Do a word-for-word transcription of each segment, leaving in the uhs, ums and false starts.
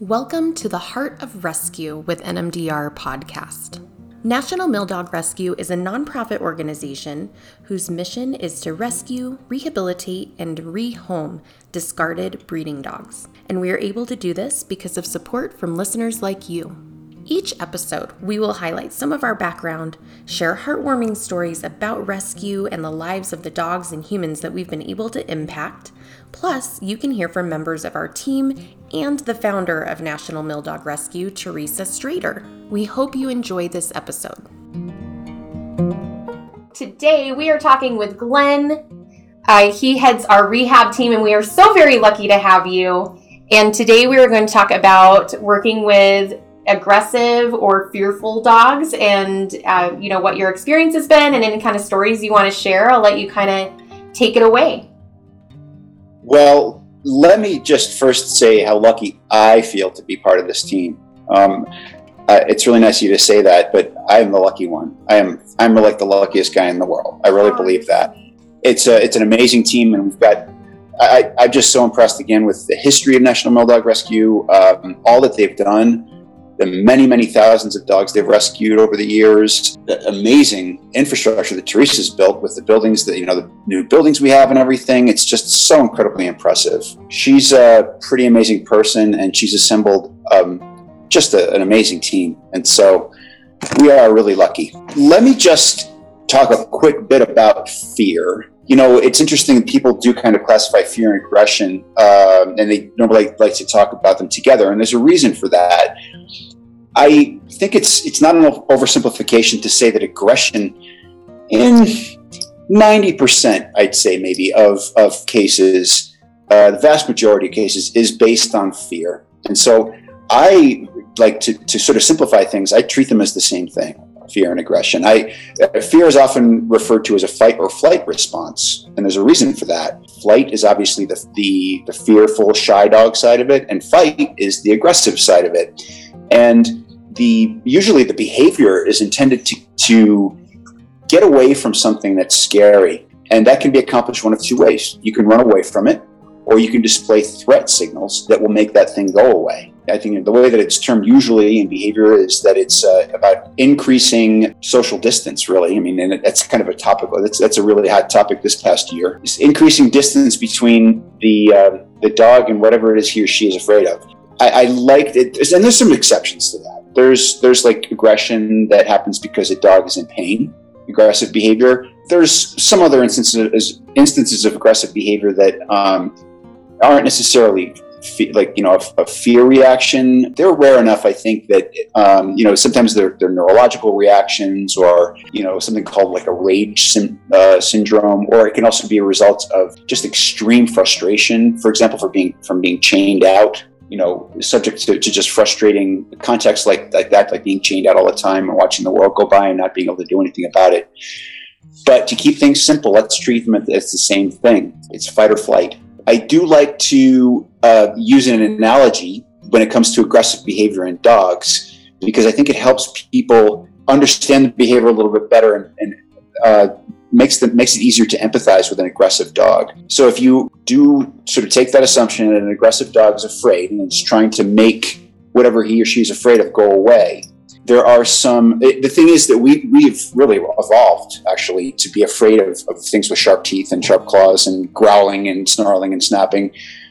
Welcome to the Heart of Rescue with N M D R podcast. National Mill Dog Rescue is a nonprofit organization whose mission is to rescue, rehabilitate, and rehome discarded breeding dogs. And we are able to do this because of support from listeners like you. Each episode, we will highlight some of our background, share heartwarming stories about rescue and the lives of the dogs and humans that we've been able to impact. Plus, you can hear from members of our team and the founder of National Mill Dog Rescue, Teresa Strader. We hope you enjoy this episode. Today, we are talking with Glenn. Uh, he heads our rehab team, and we are so very lucky to have you. And today, we are going to talk about working with aggressive or fearful dogs and, uh, you know, what your experience has been and any kind of stories you want to share. I'll let you kind of take it away. Well, let me just first say how lucky I feel to be part of this team. Um, uh, it's really nice of you to say that, but I am the lucky one. I am, I'm like the luckiest guy in the world. I really believe that. It's a, it's an amazing team, and we've got, I, I'm just so impressed again with the history of National Mill Dog Rescue, um, all that they've done, the many, many thousands of dogs they've rescued over the years, the amazing infrastructure that Teresa's built with the buildings, that, you know, the new buildings we have and everything. It's just so incredibly impressive. She's a pretty amazing person, and she's assembled um, just a, an amazing team. And so we are really lucky. Let me just talk a quick bit about fear. You know, it's interesting that people do kind of classify fear and aggression, uh, and they normally like to talk about them together. And there's a reason for that. I think it's it's not an oversimplification to say that aggression, in ninety percent, I'd say maybe, of, of cases, uh, the vast majority of cases, is based on fear. And so I like to, to sort of simplify things. I treat them as the same thing. Fear and aggression. I, uh, fear is often referred to as a fight or flight response, and there's a reason for that. Flight is obviously the, the, the fearful, shy dog side of it, and fight is the aggressive side of it. And the usually the behavior is intended to, to get away from something that's scary, and that can be accomplished one of two ways. You can run away from it, or you can display threat signals that will make that thing go away. I think the way that it's termed usually in behavior is that it's uh, about increasing social distance, really. I mean, and that's kind of a topic, that's, that's a really hot topic this past year. It's increasing distance between the uh, the dog and whatever it is he or she is afraid of. I, I like it, and there's some exceptions to that. There's, there's like aggression that happens because a dog is in pain, aggressive behavior. There's some other instances, instances of aggressive behavior that um, aren't necessarily Fe- like, you know, a, a fear reaction. They're rare enough, I think, that, um, you know, sometimes they're, they're neurological reactions, or, you know, something called like a rage sim- uh, syndrome, or it can also be a result of just extreme frustration, for example, for being from being chained out, you know, subject to, to just frustrating contexts like, like that, like being chained out all the time and watching the world go by and not being able to do anything about it. But to keep things simple, let's treat them as the same thing. It's fight or flight. I do like to uh, use an analogy when it comes to aggressive behavior in dogs, because I think it helps people understand the behavior a little bit better, and, and uh, makes them makes it easier to empathize with an aggressive dog. So if you do sort of take that assumption that an aggressive dog is afraid and is trying to make whatever he or she is afraid of go away, there are some, the thing is that we, we've really evolved, actually, to be afraid of, of things with sharp teeth and sharp claws and growling and snarling and snapping.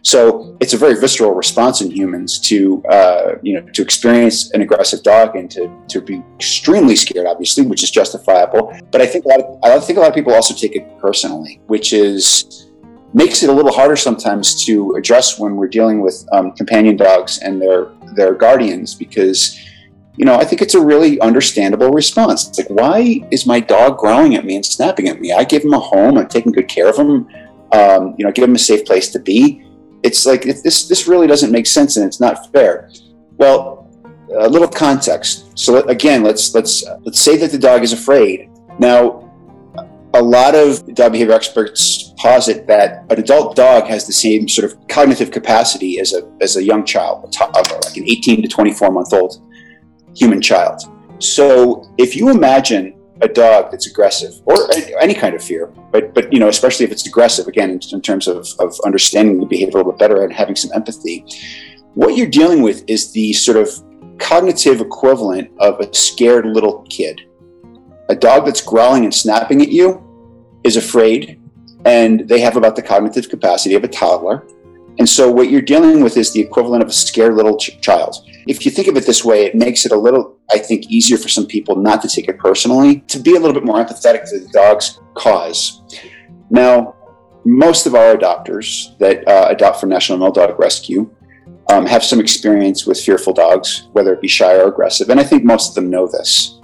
So it's a very visceral response in humans to, uh, you know, to experience an aggressive dog and to, to be extremely scared, obviously, which is justifiable. But I think a lot of, I think a lot of people also take it personally, which is, makes it a little harder sometimes to address when we're dealing with um, companion dogs and their, their guardians, because, you know, I think it's a really understandable response. It's like, why is my dog growling at me and snapping at me? I give him a home. I'm taking good care of him. Um, you know, give him a safe place to be. It's like, if this this really doesn't make sense, and it's not fair. Well, a little context. So again, let's let's let's say that the dog is afraid. Now, a lot of dog behavior experts posit that an adult dog has the same sort of cognitive capacity as a as a young child, a toddler, like an eighteen to twenty-four month old human child. So if you imagine a dog that's aggressive, or any kind of fear, but but you know, especially if it's aggressive, again, in, in terms of, of understanding the behavior a little bit better and having some empathy, what you're dealing with is the sort of cognitive equivalent of a scared little kid. A dog that's growling and snapping at you is afraid, and they have about the cognitive capacity of a toddler. And so what you're dealing with is the equivalent of a scared little ch- child. If you think of it this way, it makes it a little, I think, easier for some people not to take it personally, to be a little bit more empathetic to the dog's cause. Now, most of our adopters that uh, adopt from National Mill Dog Rescue um, have some experience with fearful dogs, whether it be shy or aggressive. And I think most of them know this.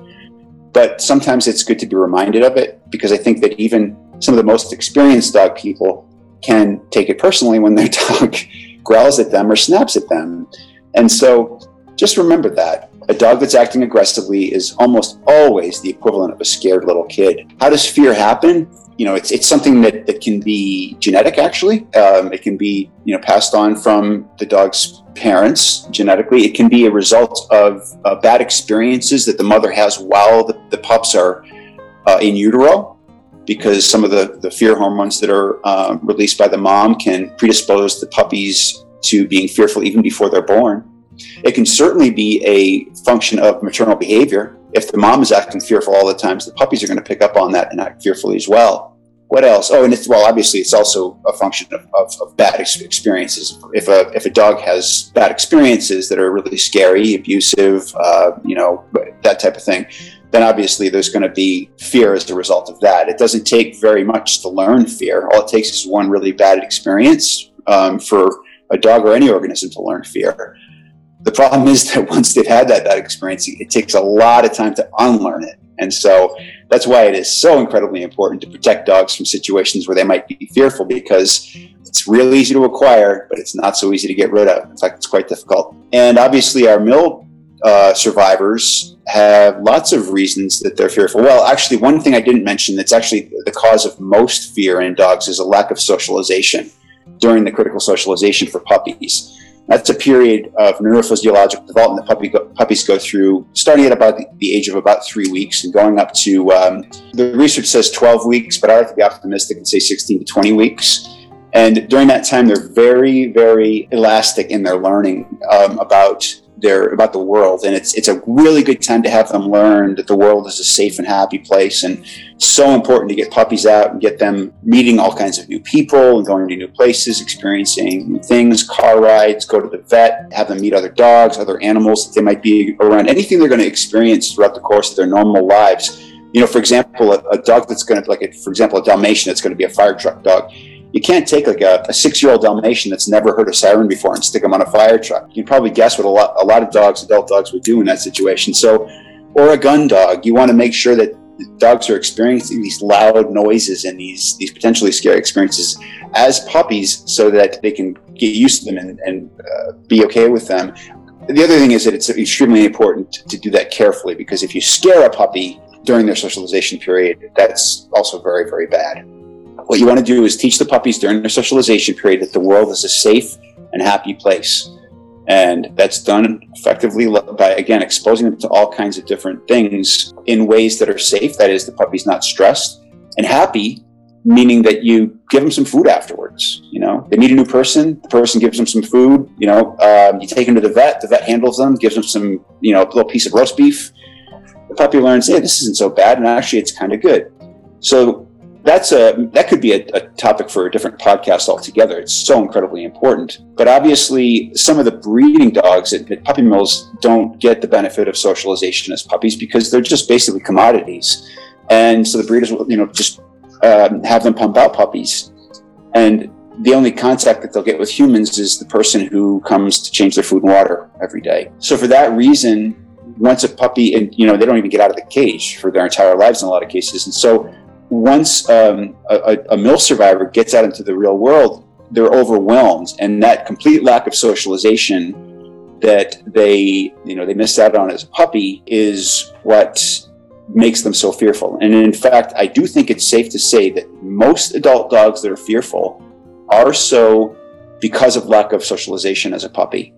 But sometimes it's good to be reminded of it, because I think that even some of the most experienced dog people can take it personally when their dog growls at them or snaps at them. And so just remember that. A dog that's acting aggressively is almost always the equivalent of a scared little kid. How does fear happen? You know, it's it's something that, that can be genetic, actually. Um, it can be, you know, passed on from the dog's parents genetically. It can be a result of uh, bad experiences that the mother has while the, the pups are uh, in utero, because some of the, the fear hormones that are um, released by the mom can predispose the puppies to being fearful even before they're born. It can certainly be a function of maternal behavior. If the mom is acting fearful all the time, the puppies are going to pick up on that and act fearfully as well. What else? Oh, and it's, well, obviously, it's also a function of, of, of bad ex- experiences. If a if a dog has bad experiences that are really scary, abusive, uh, you know, that type of thing, then obviously there's going to be fear as a result of that. It doesn't take very much to learn fear. All it takes is one really bad experience um, for a dog or any organism to learn fear. The problem is that once they've had that bad experience, it takes a lot of time to unlearn it. And so that's why it is so incredibly important to protect dogs from situations where they might be fearful, because it's real easy to acquire, but it's not so easy to get rid of. In fact, it's quite difficult. And obviously our mill uh, survivors have lots of reasons that they're fearful. Well, actually, one thing I didn't mention that's actually the cause of most fear in dogs is a lack of socialization during the critical socialization for puppies. That's a period of neurophysiological development that puppy go, puppies go through, starting at about the, the age of about three weeks and going up to, um, the research says twelve weeks, but I like to be optimistic and say sixteen to twenty weeks. And during that time, they're very, very elastic in their learning um, about their about the world. And it's it's a really good time to have them learn that the world is a safe and happy place. And so important to get puppies out and get them meeting all kinds of new people and going to new places, experiencing new things, car rides, go to the vet, have them meet other dogs, other animals that they might be around, anything they're going to experience throughout the course of their normal lives. You know, for example, a, a dog that's going to, like, a, for example, a Dalmatian that's going to be a fire truck dog. You can't take like a, a six-year-old Dalmatian that's never heard a siren before and stick them on a fire truck. You can probably guess what a lot, a lot of dogs, adult dogs, would do in that situation. So, or a gun dog, you want to make sure that dogs are experiencing these loud noises and these these potentially scary experiences as puppies, so that they can get used to them and, and uh, be okay with them. The other thing is that it's extremely important to do that carefully, because if you scare a puppy during their socialization period, that's also very, very bad. What you want to do is teach the puppies during their socialization period that the world is a safe and happy place. And that's done effectively by, again, exposing them to all kinds of different things in ways that are safe. That is, the puppy's not stressed, and happy, meaning that you give them some food afterwards. You know, they meet a new person, the person gives them some food, you know, um, you take them to the vet, the vet handles them, gives them some, you know, a little piece of roast beef. The puppy learns, hey, this isn't so bad, and actually it's kind of good. So That's a that could be a, a topic for a different podcast altogether. It's so incredibly important. But obviously, some of the breeding dogs at, at puppy mills don't get the benefit of socialization as puppies, because they're just basically commodities. And so the breeders will, you know, just um, have them pump out puppies. And the only contact that they'll get with humans is the person who comes to change their food and water every day. So for that reason, once a puppy, and you know, they don't even get out of the cage for their entire lives in a lot of cases. And so once um, a, a mill survivor gets out into the real world, they're overwhelmed, and that complete lack of socialization that they, you know, they missed out on as a puppy is what makes them so fearful. And in fact, I do think it's safe to say that most adult dogs that are fearful are so because of lack of socialization as a puppy.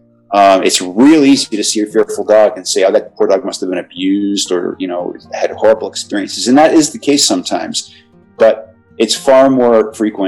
Um, it's real easy to see a fearful dog and say, oh, that poor dog must have been abused, or, you know, had horrible experiences. And that is the case sometimes, but it's far more frequent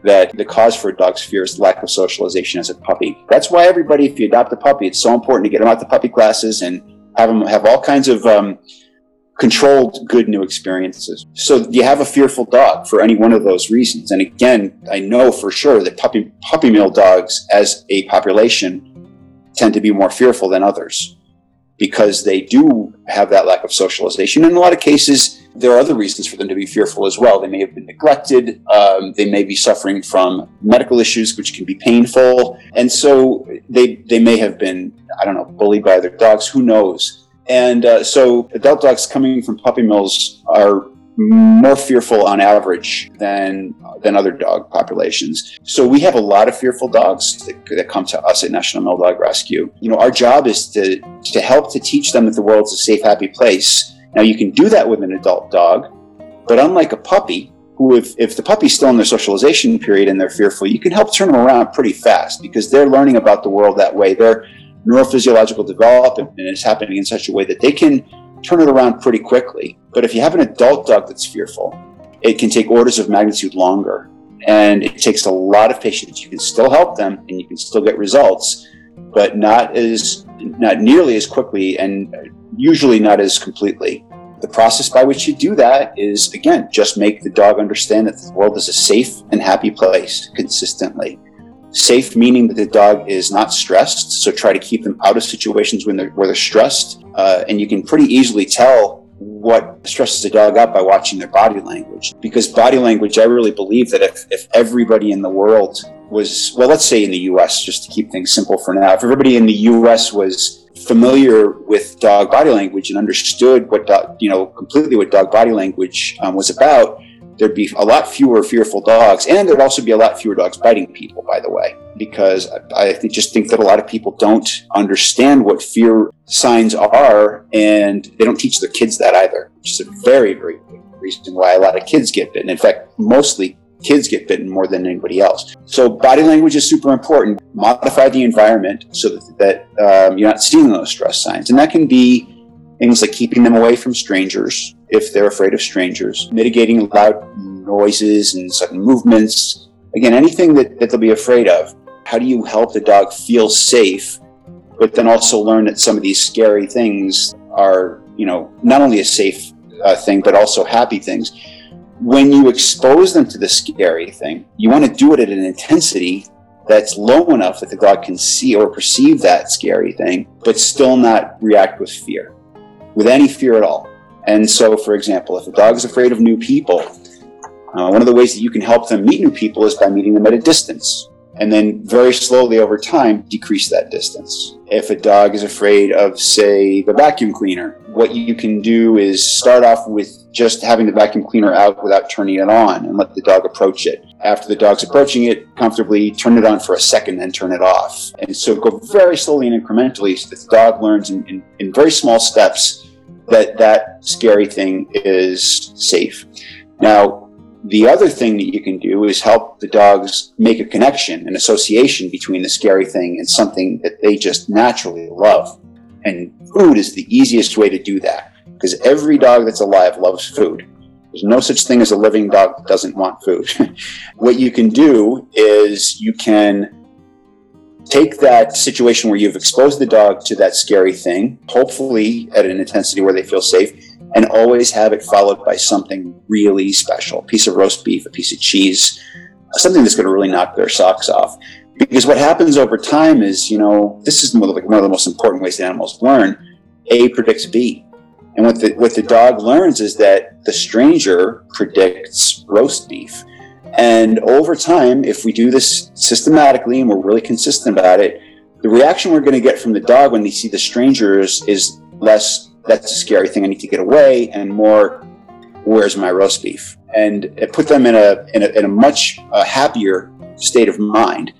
that the cause for a dog's fear is lack of socialization as a puppy. That's why everybody, if you adopt a puppy, it's so important to get them out to puppy classes and have them have all kinds of um, controlled good new experiences. So you have a fearful dog for any one of those reasons. And again, I know for sure that puppy puppy mill dogs as a population tend to be more fearful than others because they do have that lack of socialization. In a lot of cases, there are other reasons for them to be fearful as well. They may have been neglected. Um, they may be suffering from medical issues, which can be painful. And so they they may have been, I don't know, bullied by other dogs. Who knows? And uh, so adult dogs coming from puppy mills are more fearful on average than than other dog populations. So we have a lot of fearful dogs that, that come to us at National Mill Dog Rescue. You know, our job is to to help to teach them that the world's a safe, happy place. Now, you can do that with an adult dog, but unlike a puppy, who if, if the puppy's still in their socialization period and they're fearful, you can help turn them around pretty fast because they're learning about the world that way. Their neurophysiological development is happening in such a way that they can turn it around pretty quickly. But if you have an adult dog that's fearful, it can take orders of magnitude longer. And it takes a lot of patience. You can still help them and you can still get results, but not as not nearly as quickly and usually not as completely. The process by which you do that is, again, just make the dog understand that the world is a safe and happy place consistently. Safe meaning that the dog is not stressed, so try to keep them out of situations when they're, where they're stressed. Uh, and you can pretty easily tell what stresses a dog out by watching their body language. Because body language, I really believe that if, if everybody in the world was, well, let's say in the U S, just to keep things simple for now, if everybody in the U S was familiar with dog body language and understood what dog, you know, completely what dog body language um, was about, there'd be a lot fewer fearful dogs, and there'd also be a lot fewer dogs biting people, by the way, because I, I think, just think that a lot of people don't understand what fear signs are, and they don't teach their kids that either, which is a very, very big reason why a lot of kids get bitten. In fact, mostly kids get bitten more than anybody else. So body language is super important. Modify the environment so that, that um, you're not seeing those stress signs. And that can be things like keeping them away from strangers if they're afraid of strangers, mitigating loud noises and sudden movements. Again, anything that, that they'll be afraid of. How do you help the dog feel safe, but then also learn that some of these scary things are, you know, not only a safe uh, thing, but also happy things. When you expose them to the scary thing, you want to do it at an intensity that's low enough that the dog can see or perceive that scary thing, but still not react with fear, with any fear at all. And so, for example, if a dog is afraid of new people, uh, one of the ways that you can help them meet new people is by meeting them at a distance. And then very slowly over time, decrease that distance. If a dog is afraid of, say, the vacuum cleaner, what you can do is start off with just having the vacuum cleaner out without turning it on and let the dog approach it. After the dog's approaching it comfortably, turn it on for a second and turn it off. And so go very slowly and incrementally so that the dog learns in, in, in very small steps that that scary thing is safe. Now, the other thing that you can do is help the dogs make a connection, an association between the scary thing and something that they just naturally love. And food is the easiest way to do that, because every dog that's alive loves food. There's no such thing as a living dog that doesn't want food. What you can do is you can take that situation where you've exposed the dog to that scary thing, hopefully at an intensity where they feel safe, and always have it followed by something really special, a piece of roast beef, a piece of cheese, something that's going to really knock their socks off. Because what happens over time is, you know, this is one of the, one of the most important ways that animals learn. A predicts B. And what the, what the dog learns is that the stranger predicts roast beef. And over time, if we do this systematically and we're really consistent about it, the reaction we're going to get from the dog when they see the strangers is less, that's a scary thing, I need to get away, and more, where's my roast beef? And it put them in a, in a, in a much uh, happier state of mind.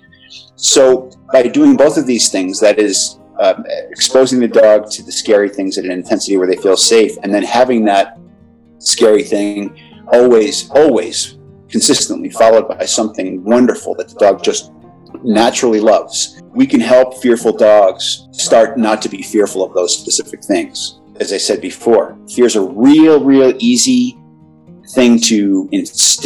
So by doing both of these things, that is uh, exposing the dog to the scary things at an intensity where they feel safe, and then having that scary thing always, always consistently followed by something wonderful that the dog just naturally loves, we can help fearful dogs start not to be fearful of those specific things. As I said before, fear is a real, real easy thing to instill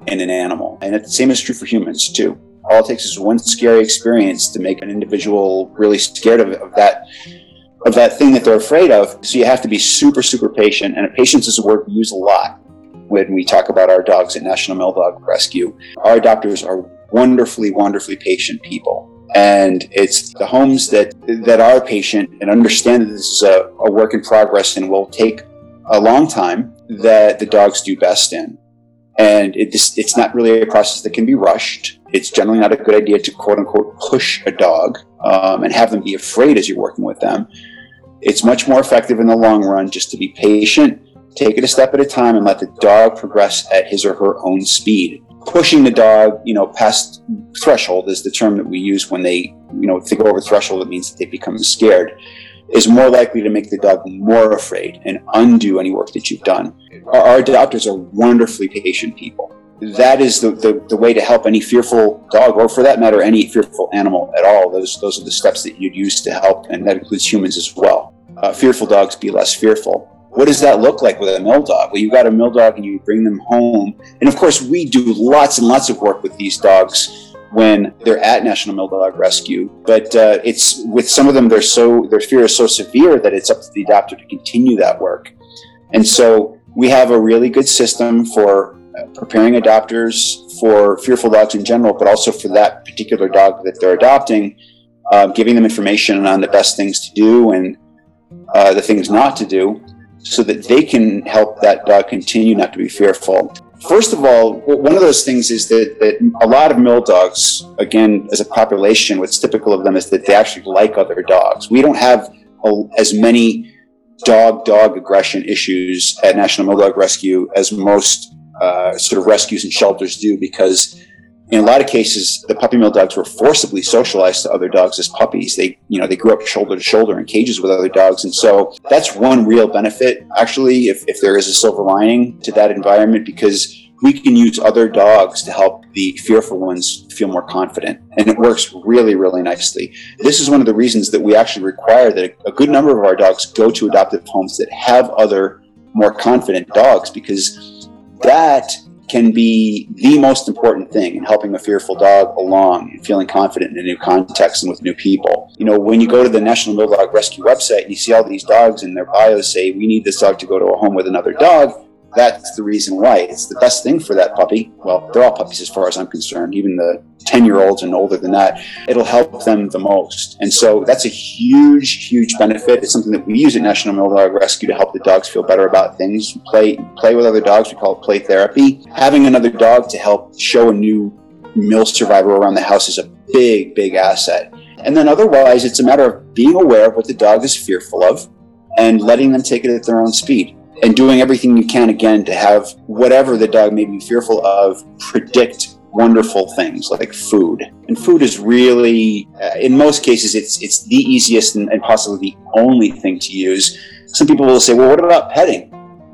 in an animal. And the same is true for humans too. All it takes is one scary experience to make an individual really scared of, of that of that thing that they're afraid of. So you have to be super, super patient. And patience is a word we use a lot when we talk about our dogs at National Mill Dog Rescue. Our adopters are wonderfully, wonderfully patient people. And it's the homes that that are patient and understand that this is a, a work in progress and will take a long time that the dogs do best in. And it, it's not really a process that can be rushed. It's generally not a good idea to quote unquote push a dog um, and have them be afraid as you're working with them. It's much more effective in the long run just to be patient, take it a step at a time, and let the dog progress at his or her own speed. Pushing the dog, you know, past threshold is the term that we use when they, you know, if they go over threshold, it means that they become scared, is more likely to make the dog more afraid and undo any work that you've done. Our, our adopters are wonderfully patient people. That is the, the, the way to help any fearful dog, or for that matter, any fearful animal at all. Those, those are the steps that you'd use to help, and that includes humans as well. Uh, fearful dogs be less fearful. What does that look like with a mill dog? Well, you got a mill dog and you bring them home. And of course, we do lots and lots of work with these dogs when they're at National Mill Dog Rescue. But uh, it's with some of them, they're so their fear is so severe that it's up to the adopter to continue that work. And so we have a really good system for preparing adopters for fearful dogs in general, but also for that particular dog that they're adopting, uh, giving them information on the best things to do and uh, the things not to do, so that they can help that dog continue not to be fearful. First of all, one of those things is that, that a lot of mill dogs, again, as a population, what's typical of them is that they actually like other dogs. We don't have a, as many dog-dog aggression issues at National Mill Dog Rescue as most uh, sort of rescues and shelters do, because in a lot of cases, the puppy mill dogs were forcibly socialized to other dogs as puppies. They, you know, they grew up shoulder to shoulder in cages with other dogs. And so that's one real benefit, actually, if, if there is a silver lining to that environment, because we can use other dogs to help the fearful ones feel more confident. And it works really, really nicely. This is one of the reasons that we actually require that a good number of our dogs go to adoptive homes that have other more confident dogs, because that can be the most important thing in helping a fearful dog along and feeling confident in a new context and with new people. You know, when you go to the National Mill Dog Rescue website and you see all these dogs and their bios say, we need this dog to go to a home with another dog, that's the reason why. It's the best thing for that puppy. Well, they're all puppies as far as I'm concerned, even the ten-year-olds and older than that. It'll help them the most. And so that's a huge, huge benefit. It's something that we use at National Mill Dog Rescue to help the dogs feel better about things. Play play with other dogs. We call it play therapy. Having another dog to help show a new mill survivor around the house is a big, big asset. And then otherwise, it's a matter of being aware of what the dog is fearful of and letting them take it at their own speed. And doing everything you can, again, to have whatever the dog may be fearful of predict wonderful things like food. And food is really, uh, in most cases, it's it's the easiest and, and possibly the only thing to use. Some people will say, well, what about petting?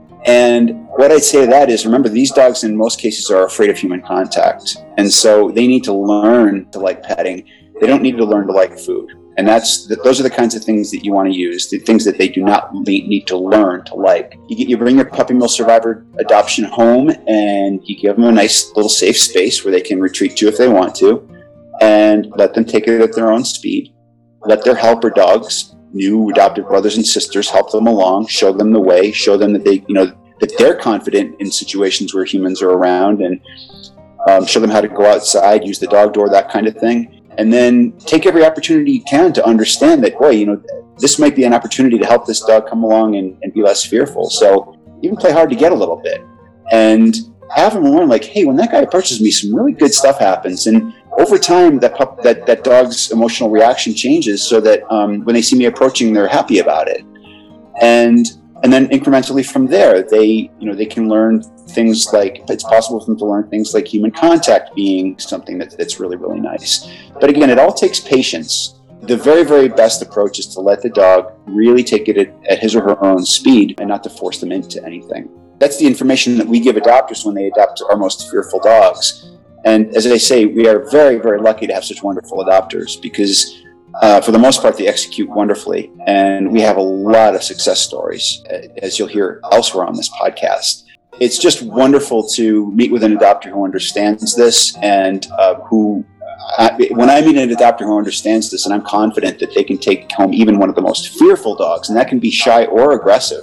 And what I'd say to that is, remember, these dogs in most cases are afraid of human contact. And so they need to learn to like petting. They don't need to learn to like food. And that's the, those are the kinds of things that you want to use, the things that they do not need to learn to like. You, get, you bring your puppy mill survivor adoption home and you give them a nice little safe space where they can retreat to if they want to, and let them take it at their own speed. Let their helper dogs, new adopted brothers and sisters, help them along, show them the way, show them that they, you know, that they're confident in situations where humans are around, and um, show them how to go outside, use the dog door, that kind of thing. And then take every opportunity you can to understand that, boy, you know, this might be an opportunity to help this dog come along and, and be less fearful. So even play hard to get a little bit and have them learn, like, hey, when that guy approaches me, some really good stuff happens. And over time, that pup, that, that dog's emotional reaction changes so that um, when they see me approaching, they're happy about it. And and then incrementally from there, they, you know, they can learn things like, it's possible for them to learn things like human contact being something that, that's really, really nice. But again, it all takes patience. The very, very best approach is to let the dog really take it at, at his or her own speed and not to force them into anything. That's the information that we give adopters when they adopt our most fearful dogs. And as I say, we are very, very lucky to have such wonderful adopters, because Uh, for the most part, they execute wonderfully. And we have a lot of success stories, as you'll hear elsewhere on this podcast. it's just wonderful to meet with an adopter who understands this and uh, who, uh, when I meet an adopter who understands this, and I'm confident that they can take home even one of the most fearful dogs, and that can be shy or aggressive.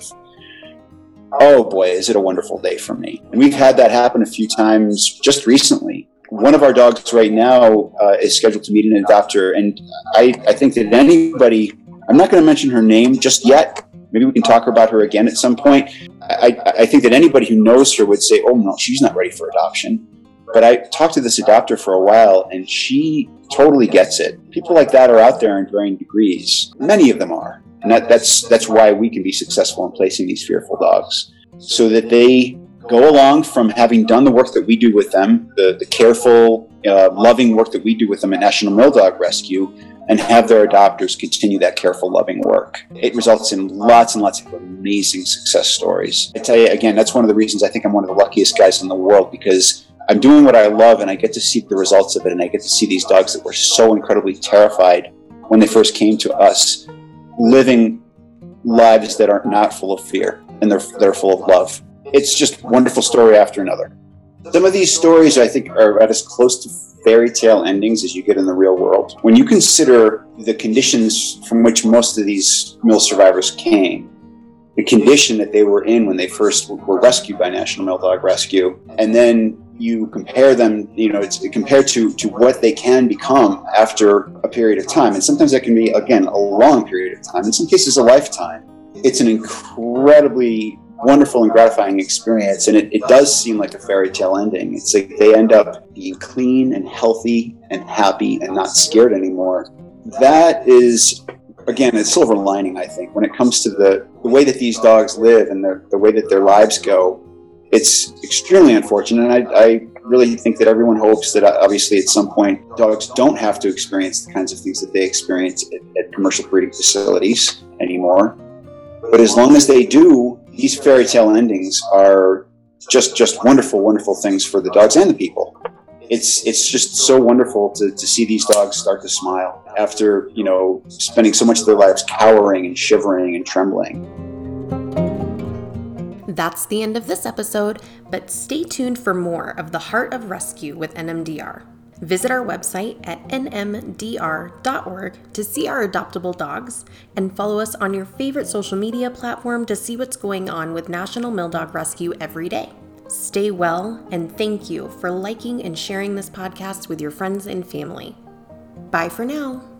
Oh boy, is it a wonderful day for me. And we've had that happen a few times just recently. One of our dogs right now uh, is scheduled to meet an adopter, and I, I think that anybody, I'm not going to mention her name just yet, maybe we can talk about her again at some point. I, I think that anybody who knows her would say, oh no, she's not ready for adoption. But I talked to this adopter for a while, and she totally gets it. People like that are out there in varying degrees. Many of them are. And that, that's that's why we can be successful in placing these fearful dogs, so that they go along from having done the work that we do with them, the, the careful, uh, loving work that we do with them at National Mill Dog Rescue, and have their adopters continue that careful, loving work. It results in lots and lots of amazing success stories. I tell you, again, that's one of the reasons I think I'm one of the luckiest guys in the world, because I'm doing what I love and I get to see the results of it, and I get to see these dogs that were so incredibly terrified when they first came to us, living lives that are not full of fear, and they're, they're full of love. It's just wonderful story after another. Some of these stories, I think, are at as close to fairy tale endings as you get in the real world. When you consider the conditions from which most of these mill survivors came, the condition that they were in when they first were rescued by National Mill Dog Rescue, and then you compare them, you know, it's compared to, to what they can become after a period of time. And sometimes that can be, again, a long period of time. In some cases, a lifetime. It's an incredibly wonderful and gratifying experience, and it, it does seem like a fairy tale ending. It's like they end up being clean and healthy and happy and not scared anymore. That is, again, a silver lining, I think, when it comes to the, the way that these dogs live and the, the way that their lives go. It's extremely unfortunate, and I, I really think that everyone hopes that obviously at some point dogs don't have to experience the kinds of things that they experience at, at commercial breeding facilities anymore. But as long as they do, these fairy tale endings are just just wonderful, wonderful things for the dogs and the people. It's it's just so wonderful to, to see these dogs start to smile after, you know, spending so much of their lives cowering and shivering and trembling. That's the end of this episode, but stay tuned for more of the Heart of Rescue with N M D R. Visit our website at N M D R dot org to see our adoptable dogs, and follow us on your favorite social media platform to see what's going on with National Mill Dog Rescue every day. Stay well, and thank you for liking and sharing this podcast with your friends and family. Bye for now.